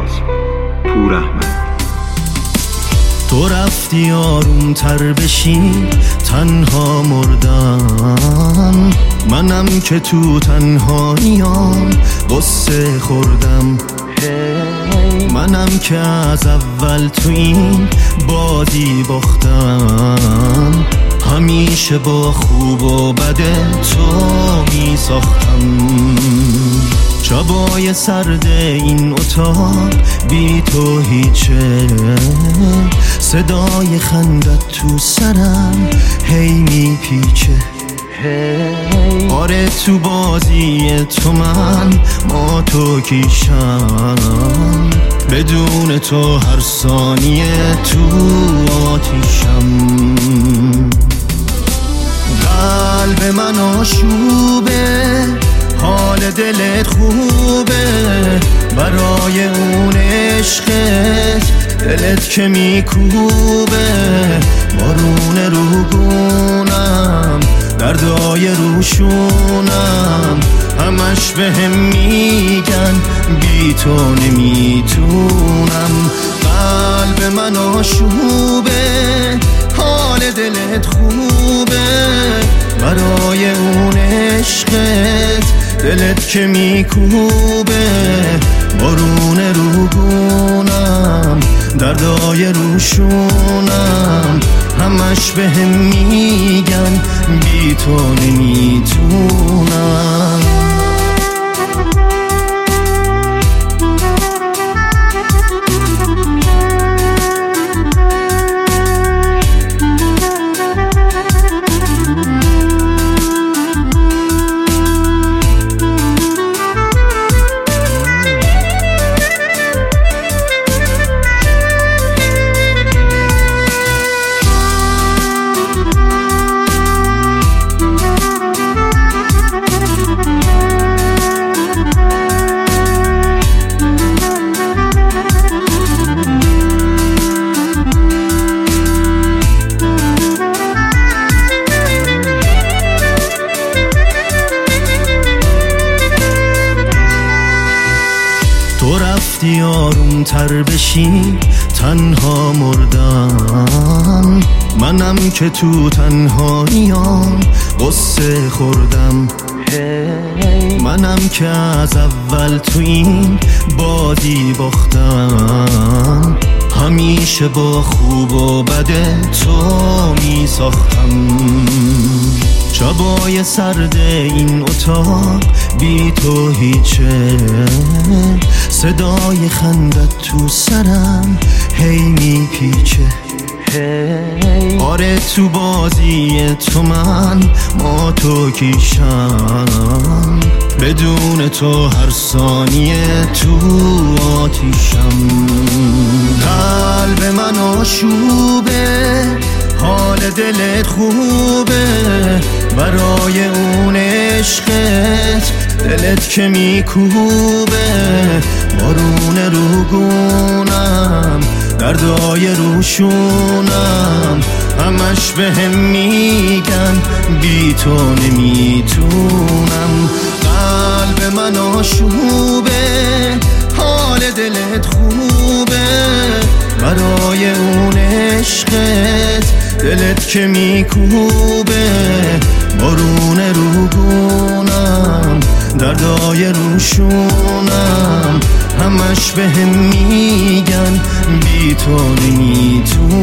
پور احمد. تو رفتی آروم تر بشی، تنها مردم، منم که تو تنهاییام قصه خوردم. منم که از اول تو این بازی باختم، همیشه با خوب و بد تو می ساختم. شبای سرد این اتاق بی تو هیچه، صدای خندت تو سرم هی می پیچه. آره تو بازی تو من ما تو کیشم، بدون تو هر ثانیه تو آتیشم. قلب من آشوبه، حال دلت خوبه، برای اون عشقت دلت که میکوبه. بارون روگونم، دردای روشونم، همش بهم میگن بی تو نمیتونم. قلب من آشوبه، حال دلت خوبه، برای اون عشقت دلت که میکوبه. بارون روگونم، دردای روشونم، همش بهم میگن بی تو نمیتونم. تو رفتی آروم تر بشی، تنها مردم، منم که تو تنهاییام قصه خوردم. منم که از اول تو این بازی باختم، همیشه با خوب و بد تو می ساختم. شبای سرد این اتاق بی تو هیچه، صدای خندت تو سرم هی می پیچه. آره تو بازی تو من ما تو کیشم، بدون تو هر ثانیه تو آتیشم. قلب من آشوبه، حال دلت خوبه، برای اون عشقت دلت که میکوبه. بارون روگونم، دردای روشونم، همش بهم میگن بی تو نمیتونم. قلب من آشوبه، حال دلت خوبه، برای اون عشقت دلت که میکوبه. بارون روگونم، دردای روشونم، همش بهم میگن بی تو نمیتونم.